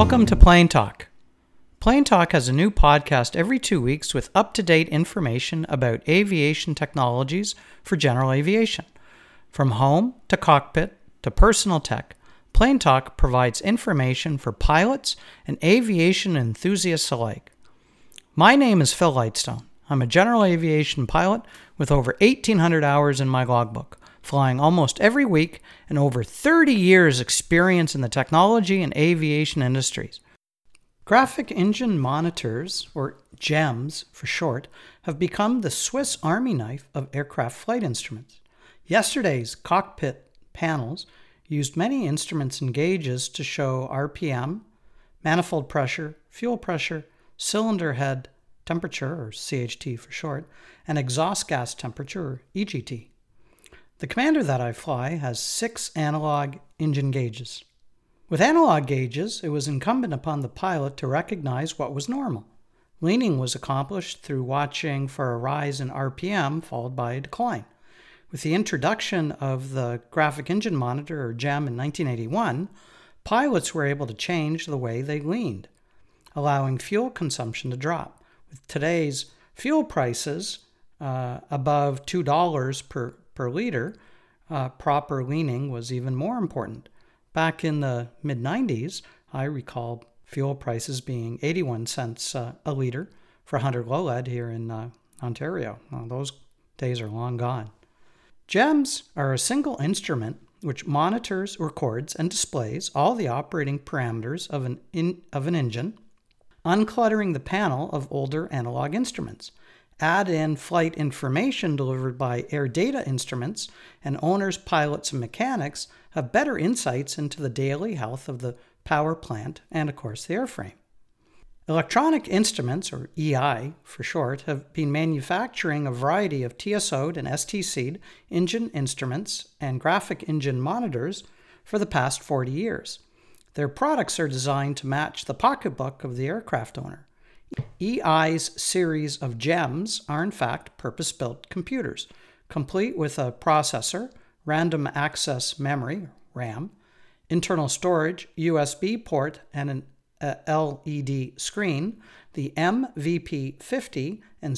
Welcome to Plane Talk. Plane Talk has a new podcast every 2 weeks with up-to-date information about aviation technologies for general aviation. From home to cockpit to personal tech, Plane Talk provides information for pilots and aviation enthusiasts alike. My name is Phil Lightstone. I'm a general aviation pilot with over 1,800 hours in my logbook, flying almost every week and over 30 years experience in the technology and aviation industries. Graphic Engine Monitors, or GEMs for short, have become the Swiss Army knife of aircraft flight instruments. Yesterday's cockpit panels used many instruments and gauges to show RPM, manifold pressure, fuel pressure, cylinder head temperature, or CHT for short, and exhaust gas temperature, or EGT. The Commander that I fly has 6 analog engine gauges. With analog gauges, it was incumbent upon the pilot to recognize what was normal. Leaning was accomplished through watching for a rise in RPM followed by a decline. With the introduction of the Graphic Engine Monitor, or GEM, in 1981, pilots were able to change the way they leaned, allowing fuel consumption to drop. With today's fuel prices above $2 per liter, proper leaning was even more important. Back in the mid-90s, I recall fuel prices being 81 cents a liter for 100 low lead here in Ontario. Well, those days are long gone. GEMs are a single instrument which monitors, records, and displays all the operating parameters of an engine, uncluttering the panel of older analog instruments. Add in flight information delivered by air data instruments, and owners, pilots, and mechanics have better insights into the daily health of the power plant and, of course, the airframe. Electronic Instruments, or EI for short, have been manufacturing a variety of TSO'd and STC'd engine instruments and graphic engine monitors for the past 40 years. Their products are designed to match the pocketbook of the aircraft owner. EI's series of GEMs are in fact purpose-built computers, complete with a processor, random access memory, RAM, internal storage, USB port, and an LED screen. The MVP50 and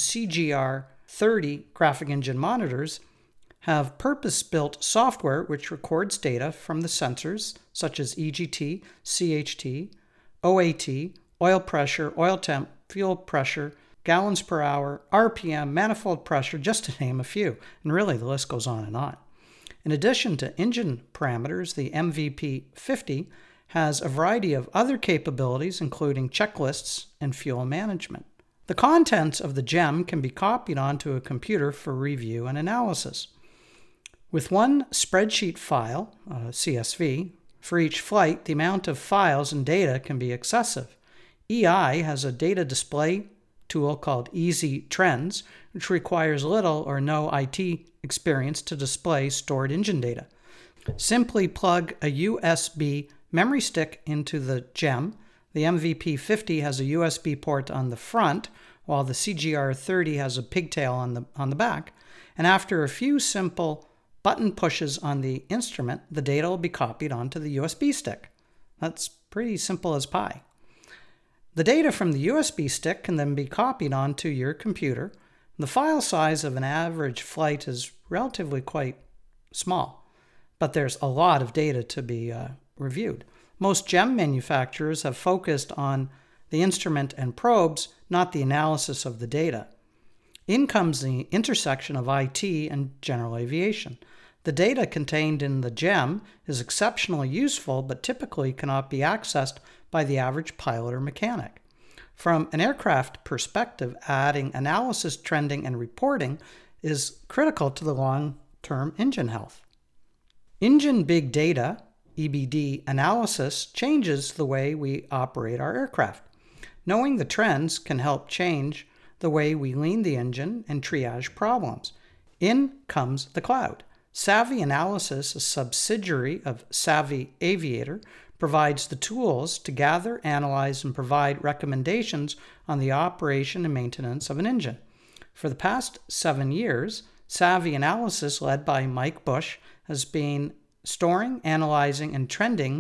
CGR30 graphic engine monitors have purpose-built software which records data from the sensors such as EGT, CHT, OAT, oil pressure, oil temp, fuel pressure, gallons per hour, RPM, manifold pressure, just to name a few. And really, the list goes on and on. In addition to engine parameters, the MVP50 has a variety of other capabilities, including checklists and fuel management. The contents of the GEM can be copied onto a computer for review and analysis. With one spreadsheet file, CSV, for each flight, the amount of files and data can be excessive. EI has a data display tool called Easy Trends, which requires little or no IT experience to display stored engine data. Simply plug a USB memory stick into the GEM. The MVP50 has a USB port on the front, while the CGR30 has a pigtail on the back. And after a few simple button pushes on the instrument, the data will be copied onto the USB stick. That's pretty simple as pie. The data from the USB stick can then be copied onto your computer. The file size of an average flight is relatively quite small, but there's a lot of data to be reviewed. Most GEM manufacturers have focused on the instrument and probes, not the analysis of the data. In comes the intersection of IT and general aviation. The data contained in the GEM is exceptionally useful, but typically cannot be accessed by the average pilot or mechanic. From an aircraft perspective, adding analysis, trending, and reporting is critical to the long-term engine health. Engine big data, EBD analysis, changes the way we operate our aircraft. Knowing the trends can help change the way we lean the engine and triage problems. In comes the cloud. Savvy Analysis, a subsidiary of Savvy Aviator, provides the tools to gather, analyze, and provide recommendations on the operation and maintenance of an engine. For the past 7 years, Savvy Analysis, led by Mike Bush, has been storing, analyzing, and trending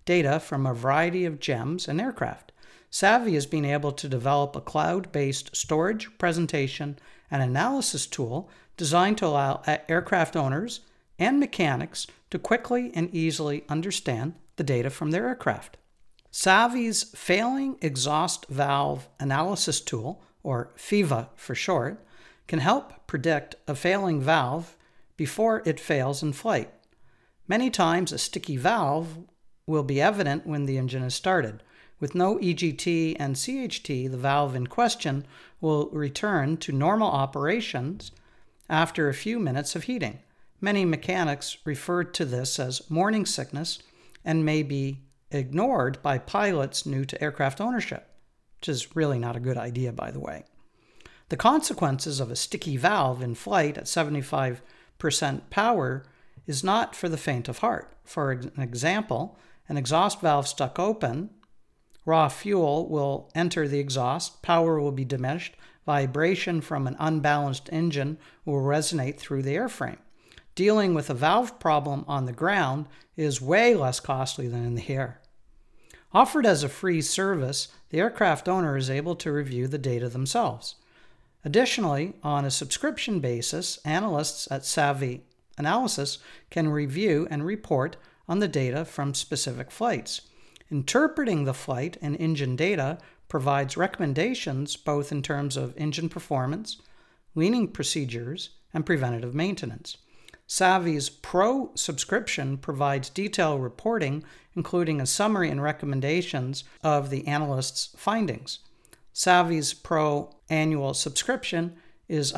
data from a variety of GEMs and aircraft. Savvy has been able to develop a cloud-based storage, presentation, and analysis tool designed to allow aircraft owners and mechanics to quickly and easily understand the data from their aircraft. Savvy's Failing Exhaust Valve Analysis Tool, or FEVA for short, can help predict a failing valve before it fails in flight. Many times a sticky valve will be evident when the engine is started. With no EGT and CHT, the valve in question will return to normal operations after a few minutes of heating. Many mechanics refer to this as morning sickness and may be ignored by pilots new to aircraft ownership, which is really not a good idea, by the way. The consequences of a sticky valve in flight at 75% power is not for the faint of heart. For example, an exhaust valve stuck open, raw fuel will enter the exhaust, power will be diminished, vibration from an unbalanced engine will resonate through the airframe. Dealing with a valve problem on the ground is way less costly than in the air. Offered as a free service, the aircraft owner is able to review the data themselves. Additionally, on a subscription basis, analysts at Savvy Analysis can review and report on the data from specific flights. Interpreting the flight and engine data provides recommendations both in terms of engine performance, weaning procedures, and preventative maintenance. Savvy's Pro subscription provides detailed reporting, including a summary and recommendations of the analyst's findings. Savvy's Pro annual subscription is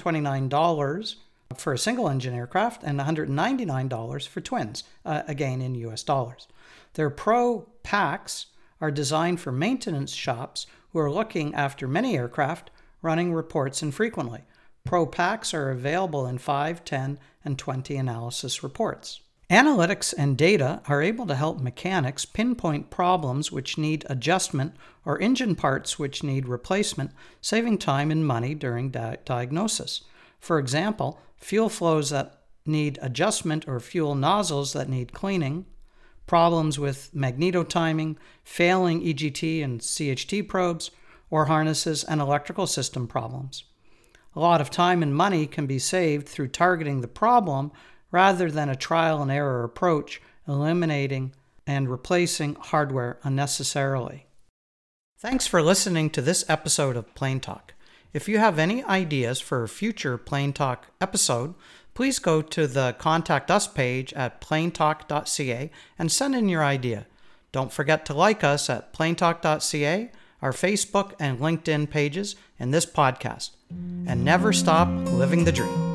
$129 for a single-engine aircraft and $199 for twins, again in US dollars. Their Pro packs are designed for maintenance shops who are looking after many aircraft, running reports infrequently. Pro packs are available in 5, 10, and 20 analysis reports. Analytics and data are able to help mechanics pinpoint problems which need adjustment or engine parts which need replacement, saving time and money during diagnosis. For example, fuel flows that need adjustment or fuel nozzles that need cleaning, problems with magneto-timing, failing EGT and CHT probes, or harnesses and electrical system problems. A lot of time and money can be saved through targeting the problem rather than a trial and error approach, eliminating and replacing hardware unnecessarily. Thanks for listening to this episode of Plane Talk. If you have any ideas for a future Plane Talk episode, please go to the Contact Us page at planetalk.ca and send in your idea. Don't forget to like us at planetalk.ca, our Facebook and LinkedIn pages, and this podcast. And never stop living the dream.